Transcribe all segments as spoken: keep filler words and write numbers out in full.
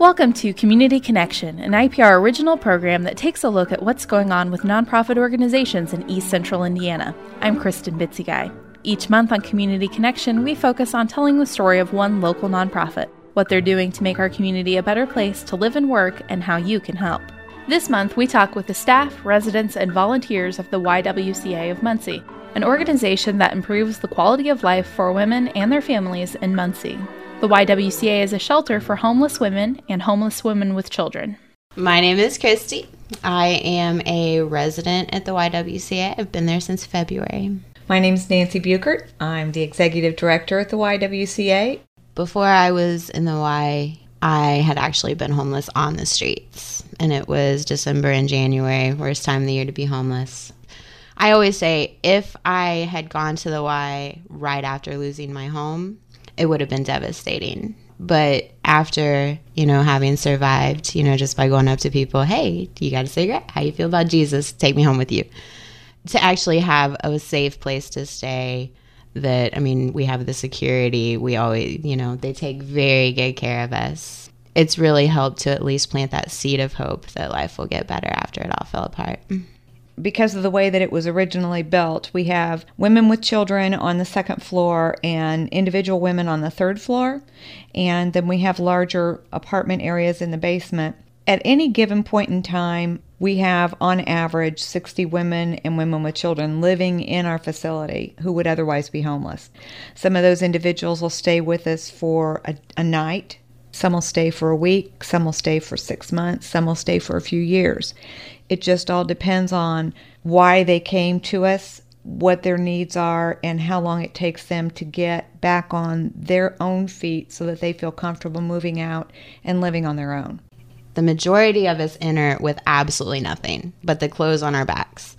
Welcome to Community Connection, an I P R original program that takes a look at what's going on with nonprofit organizations in East Central Indiana. I'm Kristen Bitsyguy. Each month on Community Connection, we focus on telling the story of one local nonprofit, what they're doing to make our community a better place to live and work, and how you can help. This month, we talk with the staff, residents, and volunteers of the Y W C A of Muncie, an organization that improves the quality of life for women and their families in Muncie. The Y W C A is a shelter for homeless women and homeless women with children. My name is Christy. I am a resident at the Y W C A. I've been there since February. My name is Nancy Buchert. I'm the executive director at the Y W C A. Before I was in the Y, I had actually been homeless on the streets, and it was December and January, worst time of the year to be homeless. I always say if I had gone to the Y right after losing my home, it would have been devastating. But after, you know, having survived, you know, just by going up to people, hey, you got a cigarette? How you feel about Jesus? Take me home with you. To actually have a safe place to stay that, I mean, we have the security. We always, you know, they take very good care of us. It's really helped to at least plant that seed of hope that life will get better after it all fell apart. Because of the way that it was originally built, we have women with children on the second floor and individual women on the third floor. And then we have larger apartment areas in the basement. At any given point in time, we have on average sixty women and women with children living in our facility who would otherwise be homeless. Some of those individuals will stay with us for a, a night. Some will stay for a week. Some will stay for six months. Some will stay for a few years. It just all depends on why they came to us, what their needs are, and how long it takes them to get back on their own feet so that they feel comfortable moving out and living on their own. The majority of us enter with absolutely nothing but the clothes on our backs.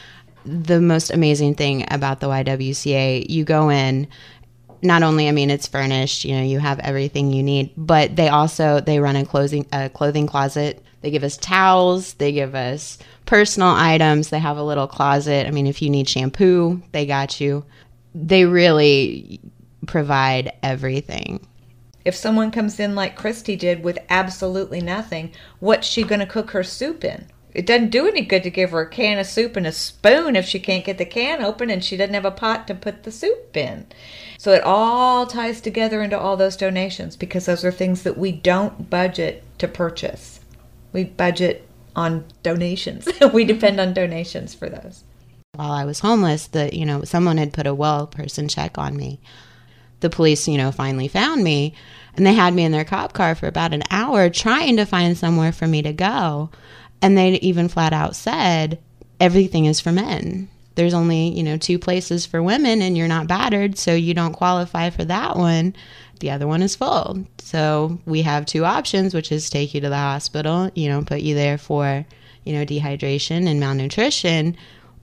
The most amazing thing about the Y W C A, you go in, not only, I mean, it's furnished, you know, you have everything you need, but they also, they run a clothing, a clothing closet. They give us towels, they give us personal items, they have a little closet. I mean, if you need shampoo, they got you. They really provide everything. If someone comes in like Christy did with absolutely nothing, what's she going to cook her soup in? It doesn't do any good to give her a can of soup and a spoon if she can't get the can open and she doesn't have a pot to put the soup in. So it all ties together into all those donations because those are things that we don't budget to purchase. We budget on donations. We depend on donations for those. While I was homeless, the you know, someone had put a well person check on me. The police, you know, finally found me, and they had me in their cop car for about an hour trying to find somewhere for me to go. And they even flat out said, everything is for men. There's only, you know, two places for women, and you're not battered, so you don't qualify for that one. The other one is full. So we have two options, which is take you to the hospital, you know, put you there for, you know, dehydration and malnutrition,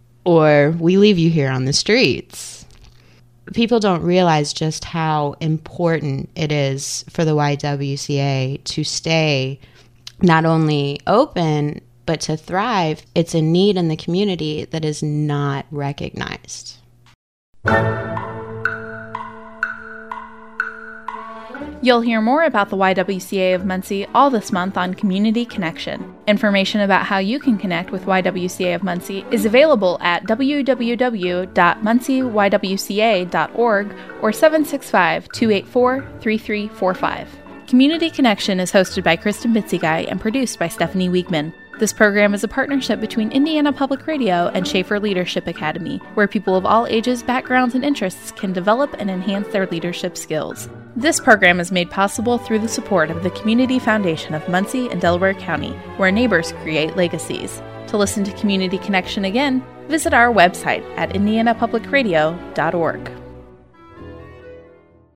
or we leave you here on the streets. People don't realize just how important it is for the Y W C A to stay not only open, but to thrive. It's a need in the community that is not recognized. You'll hear more about the Y W C A of Muncie all this month on Community Connection. Information about how you can connect with Y W C A of Muncie is available at w w w dot muncie y w c a dot org or seven six five, two eight four, three three four five. Community Connection is hosted by Kristen Bitsyguy and produced by Stephanie Wiegman. This program is a partnership between Indiana Public Radio and Schaefer Leadership Academy, where people of all ages, backgrounds, and interests can develop and enhance their leadership skills. This program is made possible through the support of the Community Foundation of Muncie and Delaware County, where neighbors create legacies. To listen to Community Connection again, visit our website at indiana public radio dot org.